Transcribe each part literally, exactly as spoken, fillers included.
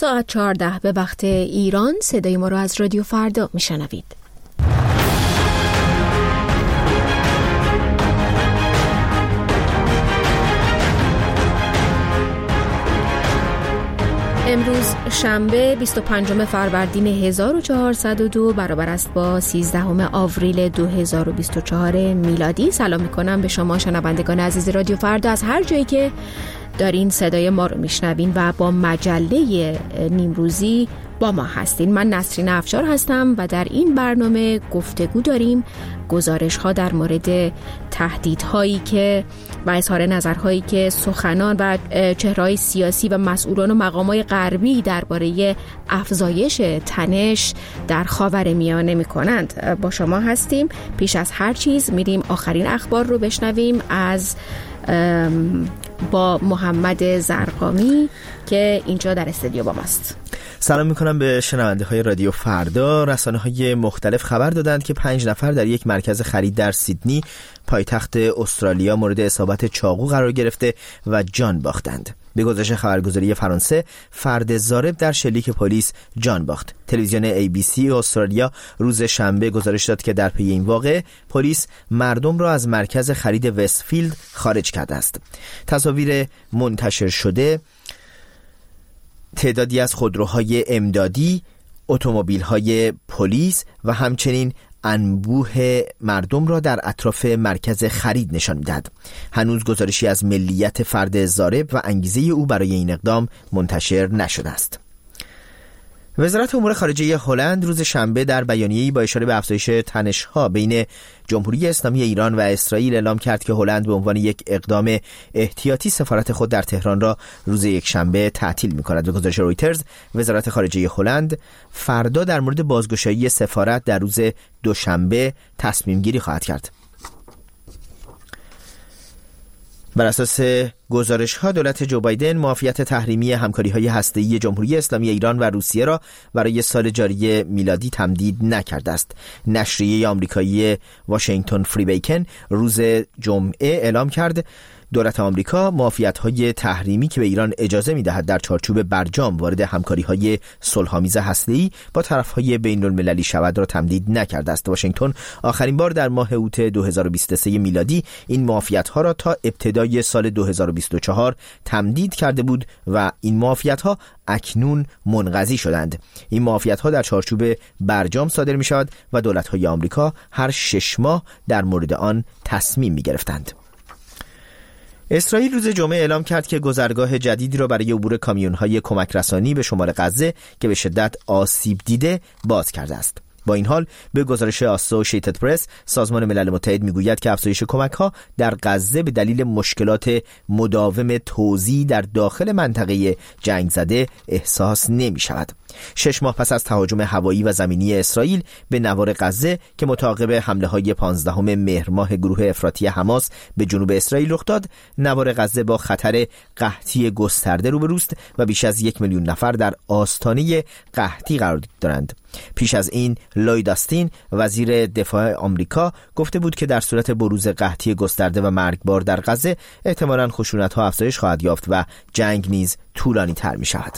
ساعت چهارده به وقت ایران صدای ما رو از رادیو فردا میشنوید. امروز شنبه بیست و پنجم فروردین هزار و چهارصد و دو برابر است با سیزدهم آوریل دو هزار و بیست و چهار میلادی. سلام میکنم به شما شنوندگان عزیز رادیو فردا از هر جایی که دارین صدای ما رو میشنوین و با مجله نیمروزی با ما هستین. من نسرین افشار هستم و در این برنامه گفتگو داریم گزارش ها در مورد تهدیدهایی که و اظهار نظرهایی که سخنان و چهره‌های سیاسی و مسئولان و مقامات غربی درباره افزایش تنش در خاورمیانه میکنند. با شما هستیم. پیش از هر چیز میریم آخرین اخبار رو بشنویم از با محمد زرقامی که اینجا در استودیو با ماست. سلام میکنم به شنونده های رادیو فردا. رسانه های مختلف خبر دادند که پنج نفر در یک مرکز خرید در سیدنی پایتخت استرالیا مورد اصابت چاقو قرار گرفته و جان باختند. به گزارش خبرگزاری فرانسه، فرد ضارب در شلیک پلیس جان باخت. تلویزیون ای بی سی استرالیا روز شنبه گزارش داد که در پی این واقعه پلیس مردم را از مرکز خرید وستفیلد خارج کرده است. تصاویر منتشر شده تعدادی از خودروهای امدادی، اتومبیل‌های پلیس و همچنین انبوه مردم را در اطراف مرکز خرید نشان می‌دهد. هنوز گزارشی از ملیت فرد ضارب و انگیزه او برای این اقدام منتشر نشده است. وزارت امور خارجه هلند روز شنبه در بیانیه‌ای با اشاره به افزایش تنش‌ها بین جمهوری اسلامی ایران و اسرائیل اعلام کرد که هلند به عنوان یک اقدام احتیاطی سفارت خود در تهران را روز یکشنبه تعطیل می‌کند. به گزارش رویترز، وزارت خارجه هلند فردا در مورد بازگشایی سفارت در روز دوشنبه تصمیم گیری خواهد کرد. بر اساس گزارش‌ها دولت جو بایدن معافیت تحریمی همکاری‌های هسته‌ای جمهوری اسلامی ایران و روسیه را برای سال جاری میلادی تمدید نکرده است. نشریه آمریکایی واشنگتن فری بیکن روز جمعه اعلام کرد دولت آمریکا معافیت‌های تحریمی که به ایران اجازه می‌دهد در چارچوب برجام وارد همکاری‌های صلح‌آمیز هسته‌ای با طرف‌های بین‌المللی شود را تمدید نکرده است. واشنگتن آخرین بار در ماه اوت دو هزار و بیست و سه میلادی این معافیت‌ها را تا ابتدای سال دو هزار و بیست و چهار تمدید کرده بود و این معافیت‌ها اکنون منقضی شدند. این معافیت‌ها در چارچوب برجام صادر می‌شود و دولت‌های آمریکا هر شش ماه در مورد آن تصمیم می‌گرفتند. اسرائیل روز جمعه اعلام کرد که گذرگاه جدیدی را برای عبور کامیون‌های کمک رسانی به شمال غزه که به شدت آسیب دیده باز کرده است. با این حال به گزارش آسوشیتد پرس، سازمان ملل متحد میگوید که افزایش کمک‌ها در غزه به دلیل مشکلات مداوم توزیع در داخل منطقه جنگ زده احساس نمی‌شود. شش ماه پس از تهاجم هوایی و زمینی اسرائیل به نوار غزه که متعاقب حمله‌های پانزدهم مهر ماه گروه افراطی حماس به جنوب اسرائیل رخ داد، نوار غزه با خطر قحطی گسترده روبروست و بیش از یک میلیون نفر در آستانه قحطی قرار دارند. پیش از این لوید آستین وزیر دفاع آمریکا گفته بود که در صورت بروز قحطی گسترده و مرگبار در غزه احتمالاً خشونت‌ها افزایش خواهد یافت و جنگ نیز طولانی تر می شود.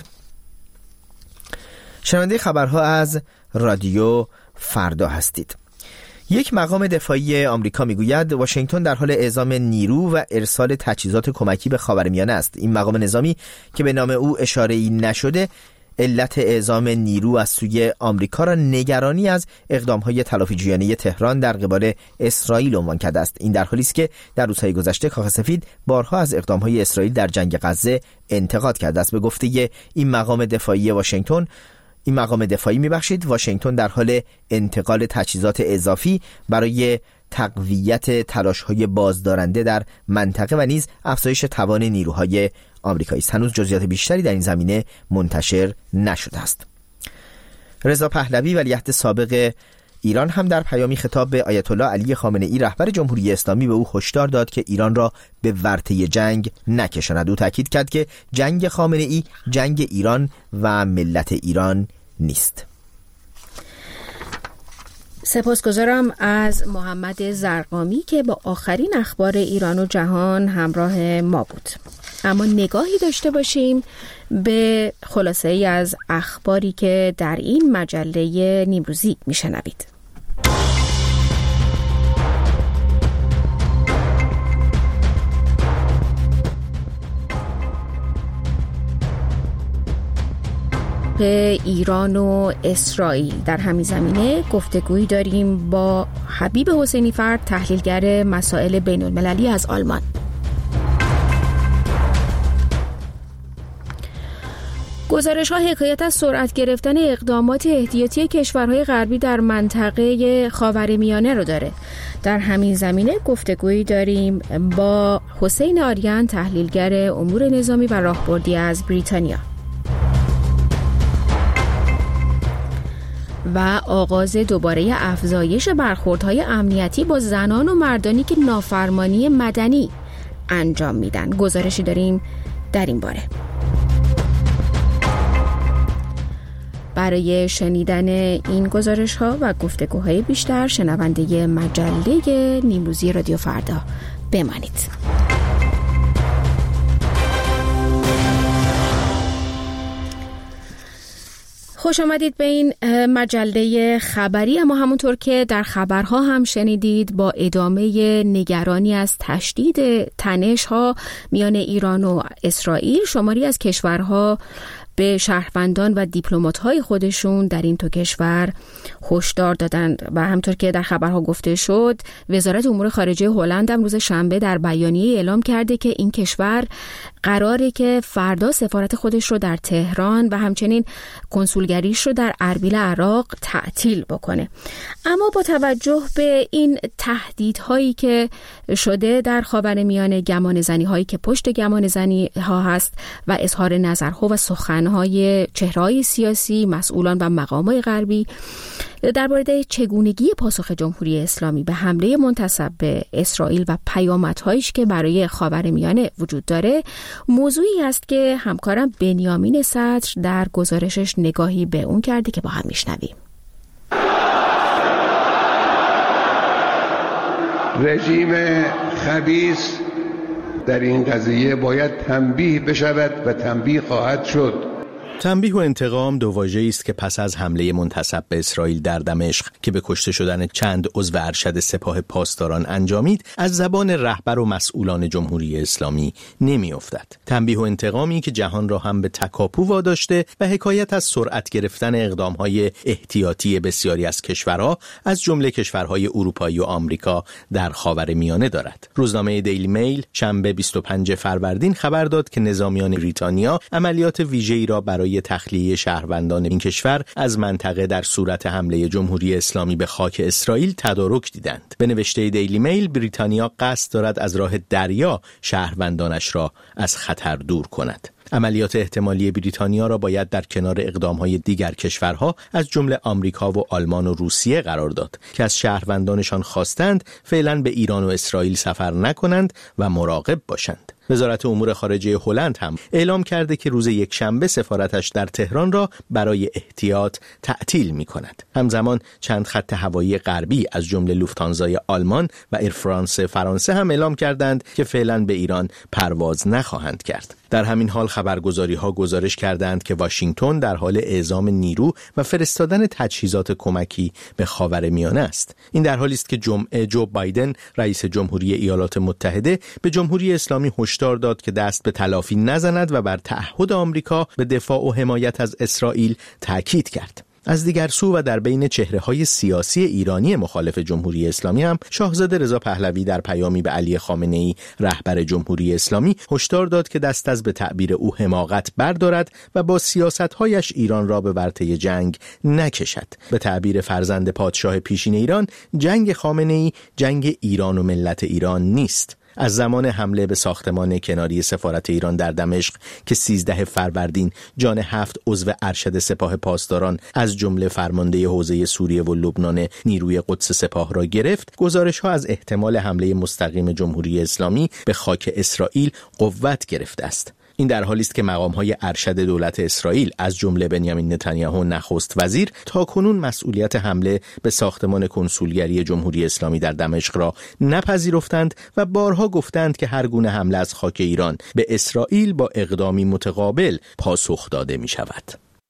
شنونده خبرها از رادیو فردا هستید. یک مقام دفاعی آمریکا میگوید واشنگتن در حال اعزام نیرو و ارسال تجهیزات کمکی به خاورمیانه است. این مقام نظامی که به نام او اشاره‌ای نشده علت اعزام نیرو از سوی آمریکا را نگرانی از اقدام‌های تلافی‌جویانه تهران در قبال اسرائیل عنوان کرده است. این در حالی است که در روزهای گذشته کاخ سفید بارها از اقدام‌های اسرائیل در جنگ غزه انتقاد کرده است. به گفته این مقام دفاعی واشنگتن این مقام دفاعی میبخشید واشنگتن در حال انتقال تجهیزات اضافی برای تقویت تلاش‌های بازدارنده در منطقه و نیز افزایش توان نیروهای آمریکایی است. هنوز جزئیات بیشتری در این زمینه منتشر نشده است. رضا پهلوی ولیعهد سابق ایران هم در پیامی خطاب به آیت الله علی خامنه ای رهبر جمهوری اسلامی به او هشدار داد که ایران را به ورطه جنگ نکشاند. او تاکید کرد که جنگ خامنه ای جنگ ایران و ملت ایران نیست. سپاسگزارم از محمد زرقامی که با آخرین اخبار ایران و جهان همراه ما بود. اما نگاهی داشته باشیم به خلاصه ای از اخباری که در این مجله نیمروزی میشنوید. به ایران و اسرائیل در همین زمینه گفتگویی داریم با حبیب حسینی فرد، تحلیلگر مسائل بین المللی از آلمان. گزارش ها حکایت از سرعت گرفتن اقدامات احتیاطی کشورهای غربی در منطقه خاورمیانه رو داره. در همین زمینه گفتگویی داریم با حسین آریان، تحلیلگر امور نظامی و راهبردی از بریتانیا. و آغاز دوباره افزایش برخوردهای امنیتی با زنان و مردانی که نافرمانی مدنی انجام میدن. گزارشی داریم در این باره. برای شنیدن این گزارش ها و گفتگوهای بیشتر شنونده مجله نیمروزی رادیو فردا بمانید. خوش آمدید به این مجله خبری. اما همونطور که در خبرها هم شنیدید، با ادامه نگرانی از تشدید تنش‌ها میان ایران و اسرائیل، شماری از کشورها به شهروندان و دیپلمات‌های خودشون در این دو کشور هشدار دادند و همونطور که در خبرها گفته شد، وزارت امور خارجه هلند هم روز شنبه در بیانیه اعلام کرده که این کشور قراره که فردا سفارت خودش رو در تهران و همچنین کنسولگریش رو در اربیل عراق تعطیل بکنه. اما با توجه به این تهدیدهایی که شده در خاورمیانه، گمانه‌زنی هایی که پشت گمانه‌زنی ها هست و اظهار نظرها و سخنهای چهره‌های سیاسی، مسئولان و مقامات غربی درباره چگونگی پاسخ جمهوری اسلامی به حمله منتسب به اسرائیل و پیامدهایش که برای خاورمیانه وجود داره، موضوعی است که همکارم بنیامین صدر در گزارشش نگاهی به اون کرده که با هم میشنویم. رژیم خبیث در این قضیه باید تنبیه بشود و تنبیه خواهد شد. تنبیه و انتقام دو واژه‌ای است که پس از حمله منتسب به اسرائیل در دمشق که به کشته شدن چند عضو ارشد سپاه پاسداران انجامید، از زبان رهبر و مسئولان جمهوری اسلامی نمی‌افتد. تنبیه و انتقامی که جهان را هم به تکاپو واداشته و حکایت از سرعت گرفتن اقدام‌های احتیاطی بسیاری از کشورها از جمله کشورهای اروپایی و آمریکا در خاورمیانه دارد. روزنامه دیلی میل شنبه بیست و پنجم فروردین خبر داد که نظامیان بریتانیا عملیات ویژه‌ای را برای تخلیه شهروندان این کشور از منطقه در صورت حمله جمهوری اسلامی به خاک اسرائیل تدارک دیدند. به نوشته دیلی میل، بریتانیا قصد دارد از راه دریا شهروندانش را از خطر دور کند. عملیات احتمالی بریتانیا را باید در کنار اقدام‌های دیگر کشورها از جمله آمریکا و آلمان و روسیه قرار داد که از شهروندانشان خواستند فعلا به ایران و اسرائیل سفر نکنند و مراقب باشند. وزارت امور خارجه هلند هم اعلام کرده که روز یکشنبه سفارتش در تهران را برای احتیاط تعطیل می‌کند. همزمان چند خط هوایی غربی از جمله لوفتانزای آلمان و ایر فرانس فرانسه هم اعلام کردند که فعلا به ایران پرواز نخواهند کرد. در همین حال خبرگزاری‌ها گزارش کردند که واشنگتن در حال اعزام نیرو و فرستادن تجهیزات کمکی به خاورمیانه است. این در حالی است که جمعه جو بایدن رئیس جمهوری ایالات متحده به جمهوری اسلامی هشدار داد که دست به تلافی نزند و بر تعهد آمریکا به دفاع و حمایت از اسرائیل تاکید کرد. از دیگر سو و در بین چهره‌های سیاسی ایرانی مخالف جمهوری اسلامی هم شاهزاده رضا پهلوی در پیامی به علی خامنه‌ای رهبر جمهوری اسلامی هشدار داد که دست از به تعبیر او حماقت بردارد و با سیاست‌هایش ایران را به ورطه جنگ نکشد. به تعبیر فرزند پادشاه پیشین ایران، جنگ خامنه‌ای جنگ ایران و ملت ایران نیست. از زمان حمله به ساختمان کناری سفارت ایران در دمشق که سیزدهم فروردین جان هفت عضو ارشد سپاه پاسداران از جمله فرمانده حوزه سوریه و لبنان نیروی قدس سپاه را گرفت، گزارش‌ها از احتمال حمله مستقیم جمهوری اسلامی به خاک اسرائیل قوت گرفته است. این در حالی است که مقام‌های ارشد دولت اسرائیل از جمله بنیامین نتانیاهو نخست وزیر تاکنون مسئولیت حمله به ساختمان کنسولگری جمهوری اسلامی در دمشق را نپذیرفتند و بارها گفتند که هر گونه حمله از خاک ایران به اسرائیل با اقدامی متقابل پاسخ داده می‌شود.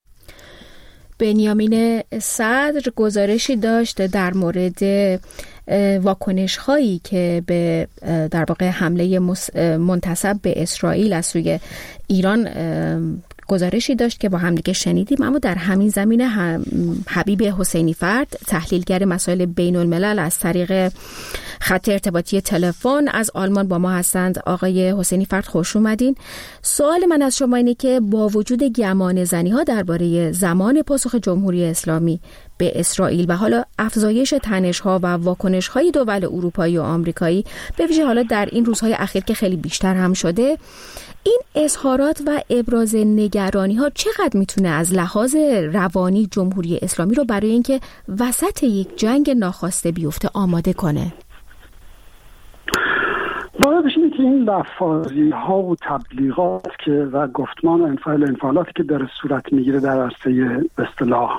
بنیامین صدر گزارشی داشت در مورد واکنش هایی که به در واقع حمله منتسب به اسرائیل از سوی ایران گزارشی داشت که با هم دیگه شنیدیم. اما در همین زمینه هم حبیب حسینی فرد، تحلیلگر مسائل بین الملل، از طریق خط ارتباطی تلفن از آلمان با ما هستند. آقای حسینی فرد خوش اومدین. سوال من از شما اینه که با وجود گمان زنی ها درباره زمان پاسخ جمهوری اسلامی به اسرائیل و حالا افزایش تنش ها و واکنش های دول اروپایی و آمریکایی، به ویژه حالا در این روزهای اخیر که خیلی بیشتر هم شده، این اظهارات و ابراز نگرانی ها چقدر میتونه از لحاظ روانی جمهوری اسلامی رو برای اینکه وسط یک جنگ ناخواسته بیفته آماده کنه؟ باید بشینه که این لفاظی ها و تبلیغات که و گفتمان و انفعال انفعالاتی که داره صورت میگیره در عرصه به اصطلاح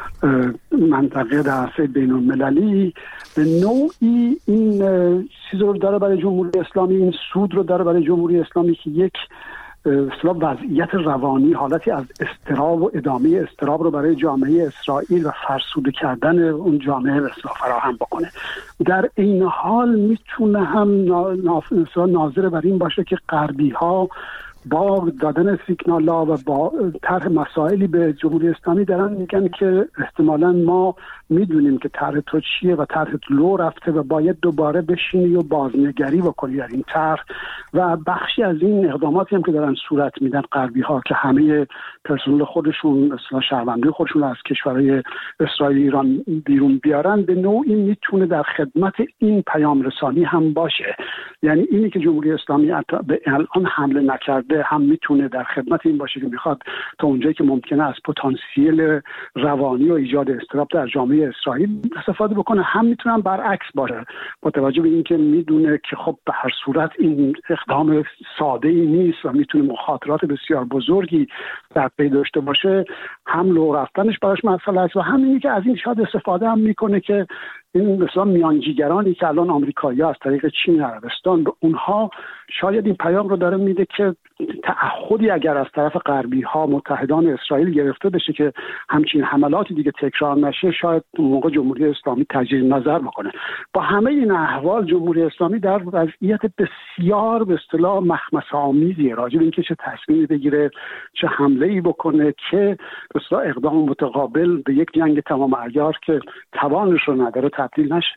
منطقه، در عرصه بین المللی، به نوعی این چیز رو داره برای جمهوری اسلامی، این سود رو داره برای جمهوری اسلامی که یک اصطلاح وضعیت روانی، حالتی از اضطراب و ادامه اضطراب رو برای جامعه اسرائیل و فرسوده کردن اون جامعه اصطلاح فراهم بکنه. در این حال میتونه هم ناظر بر این باشه که غربی ها با دادن سیگنالا و با طرح مسائلی به جمهوری اسلامی دارن میگن که احتمالاً ما میدونیم که طرح تو چیه و طرح لو رفته و باید دوباره بشینی و بازنگری بکنی در این طرح. و بخشی از این اقداماتی هم که دارن صورت میدن غربی ها که همه پرسنل خودشون اصلا شهروندی خودشون از کشورهای اسرائیل ایران بیرون بیارن، به نوعی میتونه در خدمت این پیام رسانی هم باشه. یعنی اینی که جمهوری اسلامی به الان حمله نکرده هم میتونه در خدمت این باشه که میخواد تا اونجایی که ممکنه از پتانسیل روانی و ایجاد اضطراب در جامعه اسرائیل استفاده بکنه، هم میتونه برعکس باشه با توجه به اینکه میدونه که خب به هر صورت این اقدام ساده ای نیست و میتونه مخاطرات بسیار بزرگی در پی داشته باشه. هم لو رفتنش براش مسئله است و همینی که از این شاید استفاده هم میکنه که این مثلا میانجیگرانی که الان آمریکایی‌ها از طریق چین و عربستان به اونها شاید این پیام رو داره میده که تعهدی اگر از طرف غربی ها متحدان اسرائیل گرفته بشه که همچین حملاتی دیگه تکرار نشه، شاید اون موقع جمهوری اسلامی تجدید نظر بکنه. با همه این احوال جمهوری اسلامی در وضعیت بسیار به اصطلاح مخمصه‌آمیزی راجع به اینکه چه تصمیمی بگیره، چه حمله‌ای بکنه که به اصطلاح اقدام متقابل به یک جنگ تمام عیار که توانش رو نداره تبدیل نشه.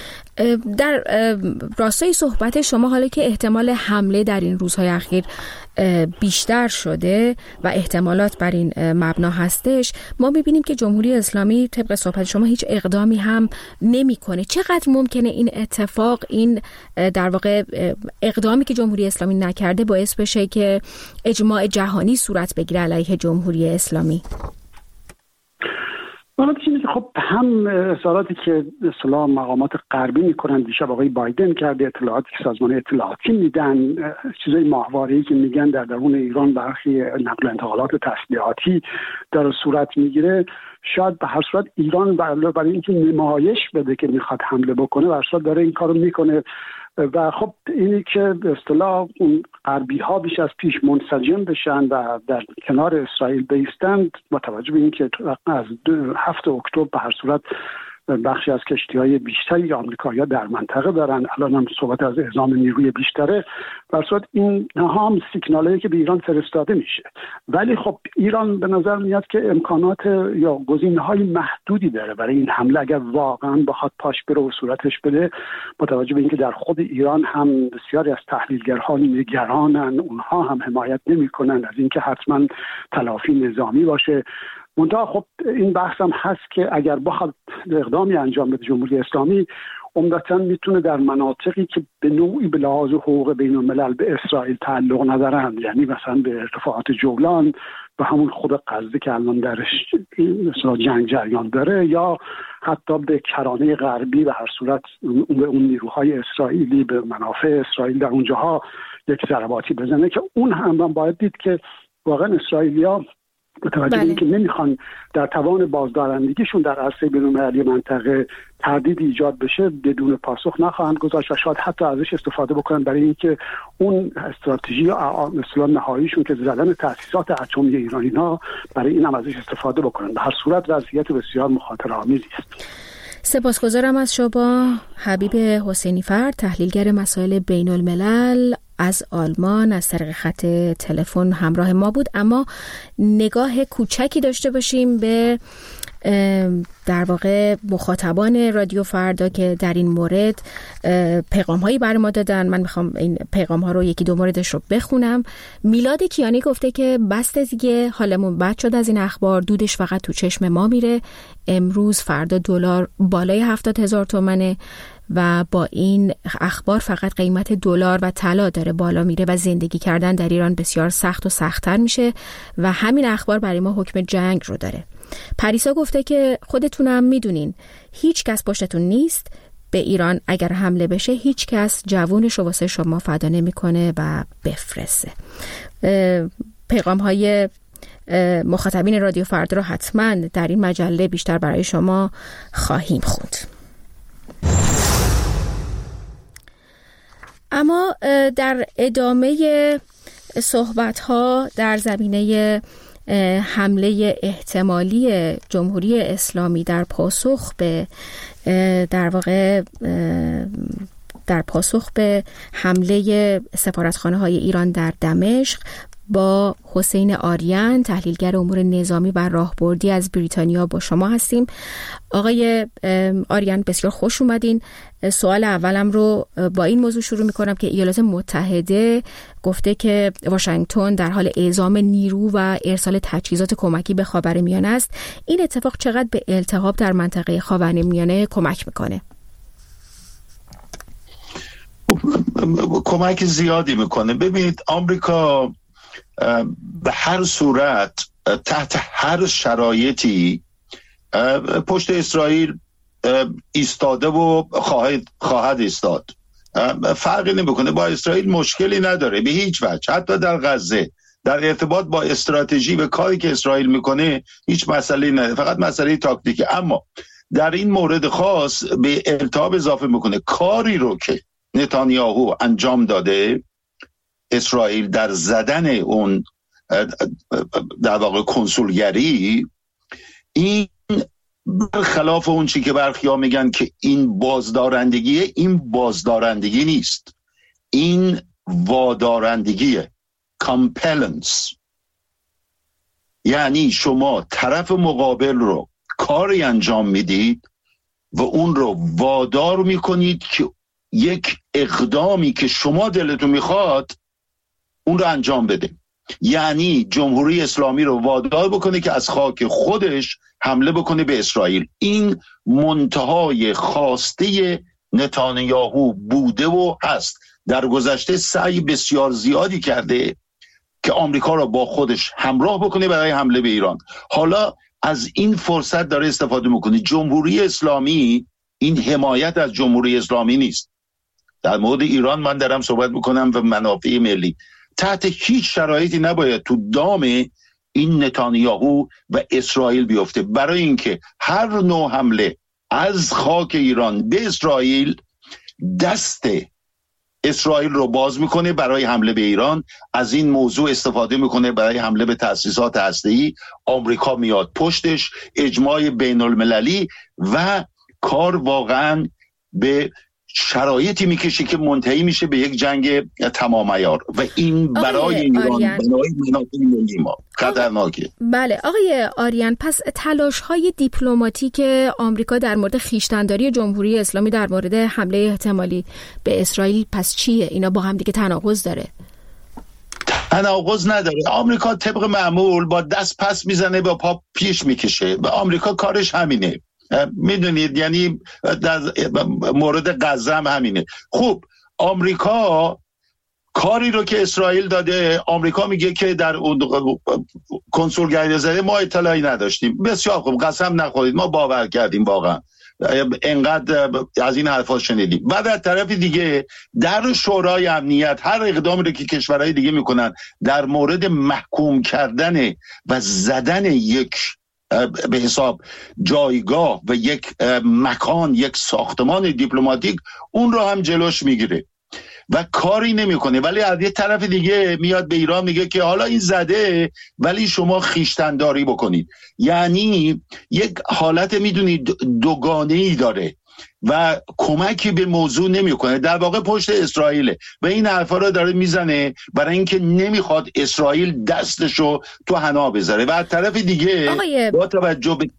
در راستای صحبت شما، حالا که احتمال حمله در این روزهای اخیر بیشتر شده و احتمالات بر این مبنا هستش، ما میبینیم که جمهوری اسلامی طبق صحبت شما هیچ اقدامی هم نمیکنه. چقدر ممکنه این اتفاق، این در واقع اقدامی که جمهوری اسلامی نکرده باعث بشه که اجماع جهانی صورت بگیره علیه جمهوری اسلامی؟ والا چیزی که خب هم اظهاراتی که اصطلاح مقامات غربی میکنن، دیشب آقای بایدن کرده، اطلاعاتی که سازمان اطلاعاتی میدن، چیزای ماهواره‌ای که میگن در درون ایران برخی نقل و انتقالات تسلیحاتی در صورت میگیره، شاید به هر صورت ایران برای اینکه نمایش بده که میخواد حمله بکنه به هر صورت داره این کارو میکنه. و خب اینی که به اصطلاح اون غربی ها بیش از پیش منسجم بشن و در کنار اسرائیل بایستند، با توجه به اینکه از هفتم اکتبر به هر صورت بخشی از کشتی‌های بیشتری آمریکایی‌ها در منطقه دارن، الان هم صحبت از اعزام نیروی بیشتره، در صورت این هم سیگنالی که به ایران فرستاده میشه. ولی خب ایران به نظر میاد که امکانات یا گزینه‌های محدودی داره برای این حمله اگر واقعا بخواد پاش بره و صورتش بده، با توجه به اینکه در خود ایران هم بسیاری از تحلیلگرها نگرانن، اونها هم حمایت نمی‌کنن از اینکه حتما تلافی نظامی باشه. منتها خب این بحث هم هست که اگر بخواد اقدامی انجام بده جمهوری اسلامی، عمدتاً میتونه در مناطقی که به نوعی به لحاظ حقوق بین الملل به اسرائیل تعلق ندارن، یعنی مثلا به ارتفاعات جولان و همون خود غزه که الان درش مثلا جنگ جریان داره، یا حتی به کرانه غربی به هر صورت به اون نیروهای اسرائیلی، به منافع اسرائیل در اونجاها یک ضرباتی بزنه که اون هم باید دید که واقعا اسرائیلیا متوجه بله. این که نمیخوان در توان بازدارندگیشون در عرصه بین‌المللی منطقه تردید ایجاد بشه بدون پاسخ نخواهند گذاشت و شاید حتی ازش استفاده بکنن برای اینکه اون استراتژی مثلا نهاییشون که زدن تأسیسات اتمی ایرانی‌ها برای این هم ازش استفاده بکنن. به هر صورت وضعیت بسیار مخاطره‌آمیزی است. سپاسگزارم از شما حبیب حسینی فرد، تحلیلگر مسائل بین الملل از آلمان، از طریق خط تلفن همراه ما بود. اما نگاه کوچکی داشته باشیم به در واقع مخاطبان رادیو فردا که در این مورد پیغام هایی برای ما دادن. من میخوام این پیغام ها رو یکی دو موردش رو بخونم. میلاد کیانی گفته که بس دیگه حالمون بد شد از این اخبار، دودش فقط تو چشم ما میره. امروز فردا دلار بالای هفتاد هزار تومنه و با این اخبار فقط قیمت دلار و طلا داره بالا میره و زندگی کردن در ایران بسیار سخت و سخت‌تر میشه و همین اخبار برای ما حکم جنگ رو داره. پریسا گفته که خودتونم میدونین هیچ کس پشتتون نیست، به ایران اگر حمله بشه هیچ کس جوونش رو واسه شما فدا نمیکنه و بفرسته. پیغام های مخاطبین رادیو فردا رو حتما در این مجله بیشتر برای شما خواهیم خوند. اما در ادامه صحبت ها در زمینه حمله احتمالی جمهوری اسلامی در پاسخ به در واقع در پاسخ به حمله سفارتخانه های ایران در دمشق با حسین آریان، تحلیلگر امور نظامی و راهبردی از بریتانیا با شما هستیم. آقای آریان بسیار خوش اومدین. سوال اولم رو با این موضوع شروع میکنم که ایالات متحده گفته که واشنگتن در حال اعزام نیرو و ارسال تجهیزات کمکی به خاورمیانه است. این اتفاق چقدر به التهاب در منطقه خاورمیانه کمک میکنه؟ کمک زیادی میکنه. ببینید آمریکا به هر صورت تحت هر شرایطی پشت اسرائیل ایستاده و خواهد خواهد ایستاد. فرقی نمیکنه، با اسرائیل مشکلی نداره به هیچ وجه. حتی در غزه در ارتباط با استراتژی و کاری که اسرائیل میکنه هیچ مسئله نداره، فقط مسئله تاکتیکی. اما در این مورد خاص به التهاب اضافه میکنه. کاری رو که نتانیاهو انجام داده اسرائیل در زدن اون در واقع کنسولگری، این برخلاف اون چی که برخیا میگن که این بازدارندگیه، این بازدارندگی نیست، این وادارندگیه، compellence. یعنی شما طرف مقابل رو کاری انجام میدید و اون رو وادار میکنید که یک اقدامی که شما دلتون میخواد اون رو انجام بده. یعنی جمهوری اسلامی رو وادار بکنه که از خاک خودش حمله بکنه به اسرائیل. این منتهای خواسته نتانیاهو بوده و هست. در گذشته سعی بسیار زیادی کرده که آمریکا رو با خودش همراه بکنه برای حمله به ایران. حالا از این فرصت داره استفاده میکنه. جمهوری اسلامی، این حمایت از جمهوری اسلامی نیست. در مورد ایران من دارم صحبت میکنم و منافع ملی. تحت هیچ شرایطی نباید تو دام این نتانیاهو و اسرائیل بیفته، برای اینکه هر نوع حمله از خاک ایران به اسرائیل دست اسرائیل رو باز میکنه برای حمله به ایران. از این موضوع استفاده میکنه برای حمله به تأسیسات هسته‌ای. آمریکا میاد پشتش، اجماع بین المللی، و کار واقعا به شرایطی میکشه که منتهی میشه به یک جنگ تمام عیار و این برای ایران، برای منافع ملی ما خطرناکه. بله آقای آریان، پس تلاش های دیپلماتیک آمریکا در مورد خویشتن‌داری جمهوری اسلامی در مورد حمله احتمالی به اسرائیل پس چیه؟ اینا با هم دیگه تناقض داره؟ تناقض نداره. آمریکا طبق معمول با دست پس میزنه با پا پیش میکشه و آمریکا کارش همینه. میدونید، یعنی در مورد غزه هم همینه. خوب، آمریکا کاری رو که اسرائیل داده، آمریکا میگه که در کنسولگری زده ما اطلاعی نداشتیم. بسیار خوب، قسم نخورید، ما باور کردیم، واقعا انقدر از این حرفا شنیدیم. بعد از طرف دیگه در شورای امنیت هر اقدامی رو که کشورهای دیگه میکنن در مورد محکوم کردن و زدن یک به حساب جایگاه و یک مکان، یک ساختمان دیپلماتیک، اون رو هم جلوش میگیره و کاری نمیکنه. ولی از یه طرف دیگه میاد به ایران میگه که حالا این زده ولی شما خویشتن‌داری بکنید. یعنی یک حالت میدونید دوگانه‌ای داره و کمکی به موضوع نمیکنه، در واقع پشت اسرائیله و این حرفا رو داره میزنه برای اینکه نمیخواد اسرائیل دستشو تو حنا بذاره. و از طرف دیگه آقای... با توجه به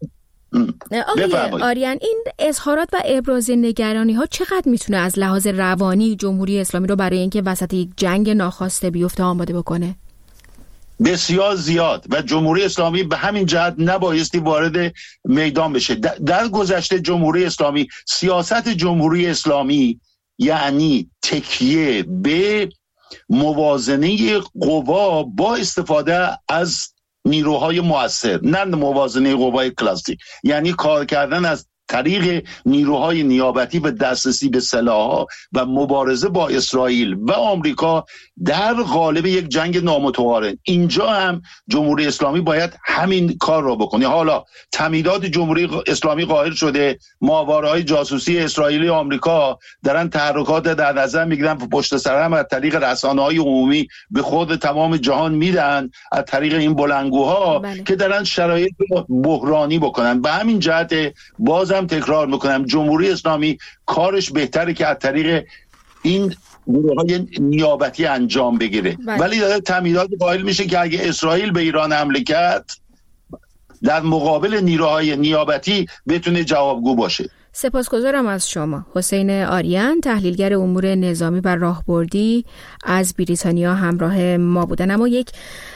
آقای آریان، این اظهارات و ابراز نگرانی ها چقدر میتونه از لحاظ روانی جمهوری اسلامی رو برای اینکه وسط یک جنگ ناخواسته بیفته آماده بکنه؟ بسیار زیاد، و جمهوری اسلامی به همین جهت نبایستی وارد میدان بشه. در گذشته جمهوری اسلامی، سیاست جمهوری اسلامی یعنی تکیه به موازنه قوا با استفاده از نیروهای مؤثر، نه موازنه قوای کلاسیک، یعنی کار کردن از طریق نیروهای نیابتی و دسترسی به سلاح‌ها و مبارزه با اسرائیل و آمریکا در قالب یک جنگ نامتوارن. اینجا هم جمهوری اسلامی باید همین کار را بکنه. حالا تمهیدات جمهوری اسلامی قائل شده، ماهواره‌های جاسوسی اسرائیلی و آمریکا دارن تحرکات در نظر میگیرن و پشت سر هم از طریق رسانه‌های عمومی به خود تمام جهان میدن، از طریق این بلندگوها بله. که دارن شرایط بحرانی بکنن. به همین جهت بازم تکرار میکنم جمهوری اسلامی کارش بهتره که از طریق این گروه‌های نیابتی انجام بگیره بله. ولی داره تمهیدات قائل میشه که اگه اسرائیل به ایران حمله کرد در مقابل نیروهای نیابتی بتونه جوابگو باشه. سپاسگزارم از شما. حسین آریان، تحلیلگر امور نظامی و راهبردی از بریتانیا همراه ما بودن. اما یک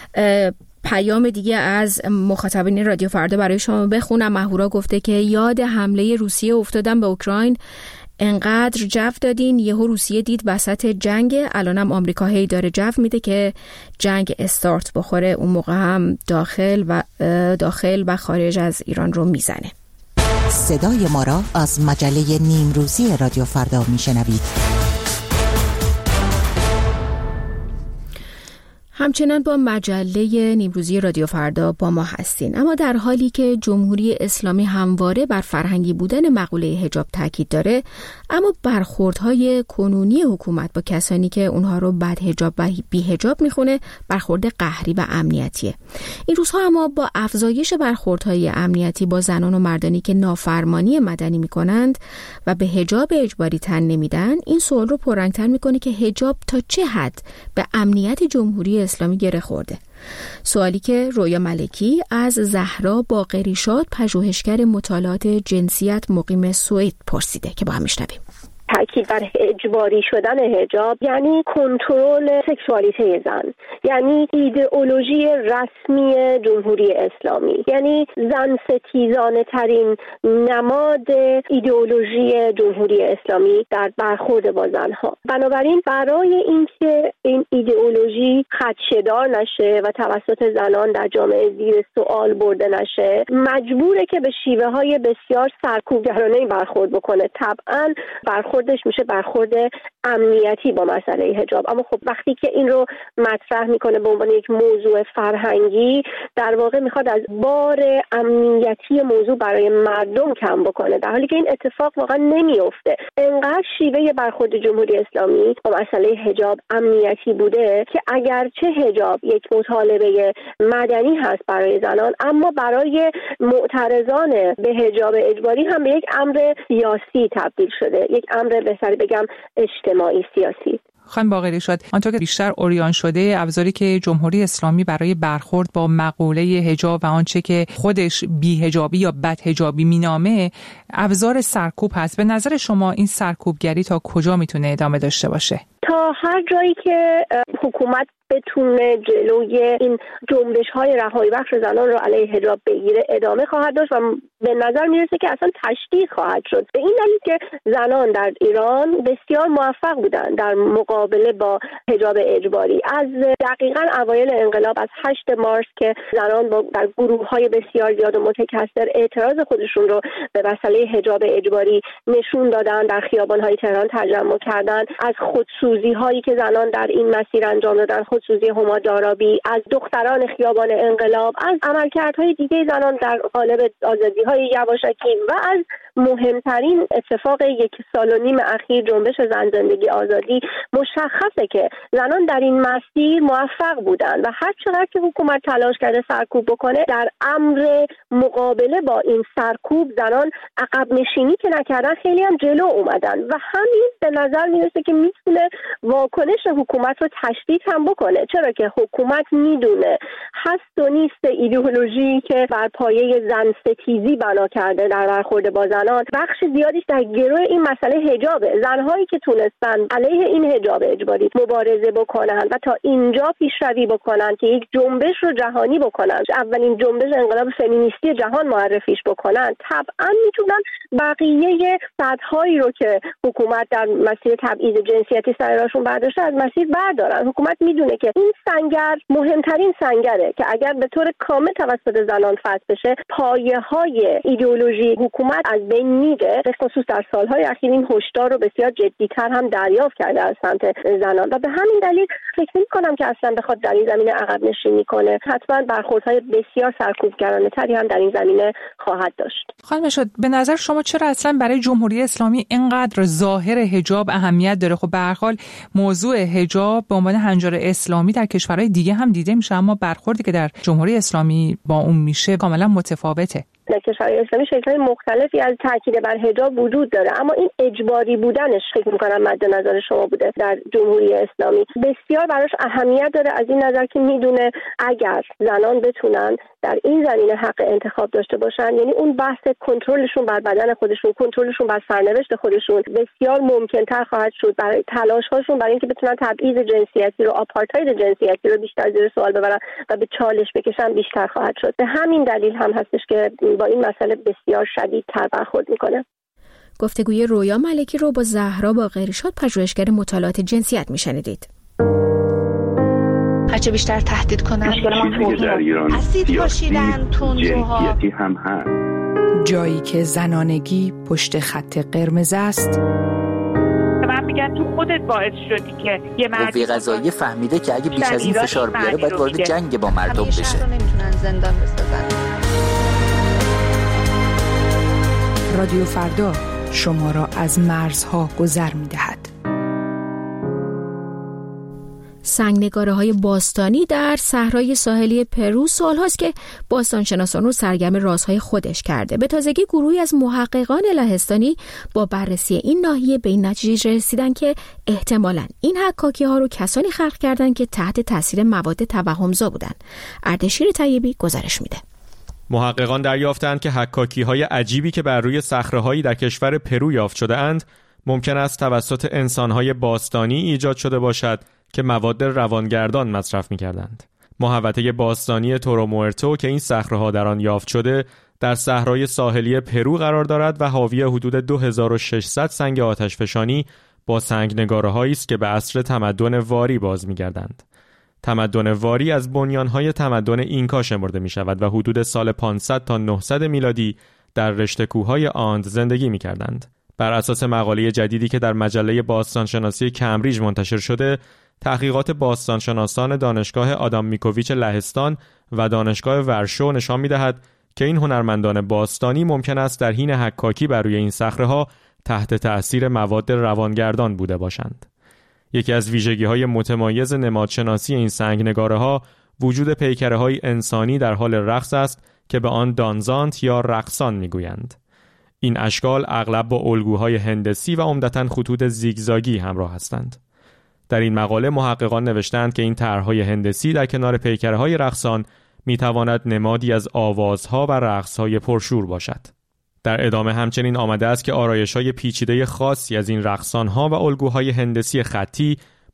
پیام دیگه از مخاطبین رادیو فردا برای شما بخونم. مهورا گفته که یاد حمله روسیه افتادن به اوکراین، انقدر جو دادین یهو روسیه دید وسط جنگ، الانم آمریکا هی داره جو میده که جنگ استارت بخوره، اون موقع هم داخل و داخل و خارج از ایران رو میزنه. صدای ما را از مجله نیمروزی رادیو فردا میشنوید. همچنان با مجله نیمروزی رادیو فردا با ما هستین. اما در حالی که جمهوری اسلامی همواره بر فرهنگی بودن مقوله حجاب تاکید داره، اما برخوردهای کنونی حکومت با کسانی که اونها رو بد حجاب و بی حجاب میخونه برخورد قهری و امنیتیه. این روزها اما با افزایش برخوردهای امنیتی با زنان و مردانی که نافرمانی مدنی میکنند و به حجاب اجباری تن نمیدن، این سوال رو پررنگ‌تر میکنه که حجاب تا چه حد به امنیت جمهوری اسلامی گره خورده. سوالی که رویا ملکی از زهرا باقری‌شاد، پژوهشگر مطالعات جنسیت مقیم سوئد پرسیده که با هم میشنویم. تاکید بر اجباری شدن حجاب یعنی کنترل سکشوالیته زن، یعنی ایدئولوژی رسمی جمهوری اسلامی، یعنی زن ستیزانه ترین نماد ایدئولوژی جمهوری اسلامی در برخورد با زنها. بنابراین برای اینکه این ایدئولوژی خدشه‌دار نشه و توسط زنان در جامعه زیر سوال برده نشه، مجبوره که به شیوه های بسیار سرکوبگرانه برخورد بکنه. طبعاً برخورد برخوردش میشه برخورد امنیتی با مسئله حجاب. اما خب وقتی که این رو مطرح میکنه به عنوان یک موضوع فرهنگی، در واقع میخواد از بار امنیتی موضوع برای مردم کم بکنه، در حالی که این اتفاق واقعا نمیفته. انقدر شیوه برخورد جمهوری اسلامی با مسئله حجاب امنیتی بوده که اگرچه حجاب یک مطالبه مدنی هست برای زنان، اما برای معترضان به حجاب اجباری هم به یک امر سیاسی تبدیل شده، یک امر بهتری بگم اجتماعی سیاسی. خانم باقری‌شاد، آنطور که بیشتر عریان شده، ابزاری که جمهوری اسلامی برای برخورد با مقوله حجاب و آنچه که خودش بی‌حجابی یا بدحجابی مینامه ابزار سرکوب هست. به نظر شما این سرکوبگری تا کجا میتونه ادامه داشته باشه؟ تا هر جایی که حکومت بتونه جلوی این جنبش های رهایی بخش زنان رو علیه حجاب بگیره ادامه خواهد داشت و به نظر میرسه که اصلا تشدید خواهد شد. به این دلیل که زنان در ایران بسیار موفق بودن در مقابله با حجاب اجباری. از دقیقاً اوایل انقلاب، از هشت مارس که زنان با در گروه‌های بسیار زیاد و متکثر اعتراض خودشون رو به مسئله حجاب اجباری نشون دادن، در خیابان‌های تهران تجمع کردن، از خودسوزی‌هایی که زنان در این مسیر انجام دادن، خودسوزی هما دارابی، از دختران خیابان انقلاب، از عملکردهای دیگه زنان در قالب آزادی‌های یواشکی و از مهمترین اتفاق یک سال و نیم اخیر جنبش زن زندگی آزادی، مشخصه که زنان در این مسیر موفق بودن و هر چقدر که حکومت تلاش کرده سرکوب بکنه، در امر مقابله با این سرکوب زنان عقب نشینی که نکردن، خیلی هم جلو اومدن و همین به نظر میرسه که میتونه واکنش حکومت رو تشدید هم بکنه. چرا که حکومت میدونه هست و نیست ایدئولوژی که بر پایه زن ستیزی بنا کرده در برخورد با زنان بخش زیادیش در گروه این مسئله حجابه. زنهایی که تونستن علیه این حجاب اجباری مبارزه بکنن و تا اینجا پیشروی بکنن که یک جنبش رو جهانی بکنن، اولین جنبش انقلاب فمینیستی جهان معرفیش بکنن، طبعا میتونن بقیه سدهایی رو که حکومت در مسیر تبعیض جنسیتی سر راهشون برداشته از مسیر بردارن. حکومت میدونه که این سنگر مهمترین سنگره که اگر به طور کامل توسط زنان فتح بشه، پایه‌های ایدئولوژی حکومت از بین میره. به خصوص در سالهای اخیر این هشدار رو بسیار جدی‌تر هم دریافت کرده از سمت زنان و به همین دلیل فکر می‌کنم که اصلا بخواد در این زمینه عقب نشینی کنه، حتما برخوردهای بسیار سرکوبگرانه تری هم در این زمینه خواهد داشت. خانم شد، به نظر شما چرا اصلا برای جمهوری اسلامی اینقدر ظاهر حجاب اهمیت داره؟ خب به هر حال موضوع حجاب به عنوان هنجار اسلامی در کشورهای دیگه هم دیده میشه، اما برخوردی که در جمهوری اسلامی با اون میشه کاملا متفاوته. در کشورهای اسلامی شکل‌های مختلفی از تاکید بر حجاب وجود داره، اما این اجباری بودنش فکر می‌کنم مد نظر شما بوده در جمهوری اسلامی. بسیار براش اهمیت داره از این نظر که میدونه اگر زنان بتونن در این زمینه حق انتخاب داشته باشن، یعنی اون بحث کنترلشون بر بدن خودشون، کنترلشون بر سرنوشت خودشون بسیار ممکن‌تر خواهد شد. برای تلاش‌هاشون برای اینکه بتونن تبعیض جنسیتی رو، آپارتاید جنسیتی رو بیشتر زیر سوال ببرن و به چالش بکشن بیشتر خواهد شد. به همین دلیل هم هستش که با این مسئله بسیار شدیدتر برخورد میکنه. گفتگوی رویا ملکی رو با زهرا باقری‌شاد، پژوهشگر مطالعات جنسیت میشنیدید. هرچه بیشتر تهدید کنن، مشکل ما در ایران اسید پاشیدن، جنسیتی هم هست. جایی که زنانگی پشت خط قرمز است. من میگم تو خودت باعث شدی که یه مرد قوه قضاییه فهمیده که اگه بیش از این فشار بیاره باید وارد جنگ با مردم بشه. نمیتونن زندان بسازن. رادیو فردا شما را از مرزها گذر می‌دهد. سنگنگاره‌های باستانی در صحرای ساحلی پرو سال‌هاست که باستانشناسان رو سرگرم رازهای خودش کرده. به تازگی گروهی از محققان لهستانی با بررسی این ناحیه به این نتیجه رسیدن که احتمالاً این حکاکی‌ها رو کسانی خلق کردن که تحت تاثیر مواد توهمزا بودن. اردشیر طیبی گزارش میده. محققان دریافتند که حکاکی‌های عجیبی که بر روی صخره‌هایی در کشور پرو یافت شده اند ممکن است توسط انسان‌های باستانی ایجاد شده باشد که مواد روانگردان مصرف می‌کردند. محوطه باستانی تورو موئرتو که این صخره‌ها در آن یافت شده در صحرای ساحلی پرو قرار دارد و حاوی حدود دو هزار و ششصد سنگ آتشفشانی با سنگنگاره‌هایی است که به عصر تمدن واری باز می‌گردند. تمدن واری از بنیان‌های تمدن اینکا شمرده می‌شود و حدود سال پانصد تا نهصد میلادی در رشته کوه‌های آند زندگی می‌کردند. بر اساس مقاله جدیدی که در مجله باستانشناسی کمبریج منتشر شده، تحقیقات باستانشناسان دانشگاه آدام میکوویچ لهستان و دانشگاه ورشو نشان می‌دهد که این هنرمندان باستانی ممکن است در حین حکاکی بر روی این صخره‌ها تحت تأثیر مواد روانگردان بوده باشند. یکی از ویژگی‌های متمایز نمادشناسی این سنگنگاره‌ها وجود پیکره‌های انسانی در حال رقص است که به آن دانزانت یا رقصان می‌گویند. این اشکال اغلب با الگوهای هندسی و عمدتاً خطوط زیگزاگی همراه هستند. در این مقاله محققان نوشتند که این طرح‌های هندسی در کنار پیکره‌های رقصان می‌تواند نمادی از آوازها و رقص‌های پرشور باشد. در ادامه همچنین آمده است که آرایش‌های پیچیده خاصی از این رقصان‌ها و الگوهای هندسی خطی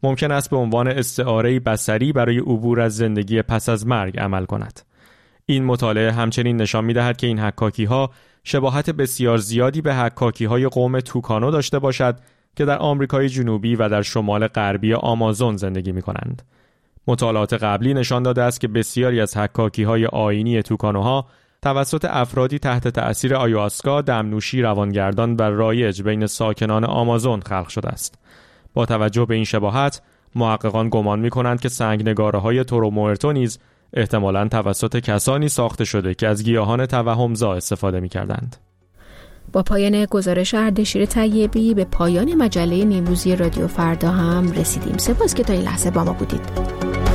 ممکن است به عنوان استعاره بصری برای عبور از زندگی پس از مرگ عمل کند. این مطالعه همچنین نشان می‌دهد که این حکاکی‌ها شباهت بسیار زیادی به حکاکی‌های قوم توکانو داشته باشد که در آمریکای جنوبی و در شمال غربی آمازون زندگی می‌کنند. مطالعات قبلی نشان داده است که بسیاری از حکاکی‌های آیینی توکانوها توسط افرادی تحت تأثیر آیواسکا، دمنوشی روانگردان و رایج بین ساکنان آمازون خلق شده است. با توجه به این شباهت، محققان گمان می‌کنند که سنگنگاره‌های توروموئرتو نیز احتمالاً توسط کسانی ساخته شده که از گیاهان توهمزا استفاده می‌کردند. با پایان گزارش اردشیر طیبی به پایان مجله نیمروزی رادیو فردا هم رسیدیم. سپاس که تا این لحظه با ما بودید.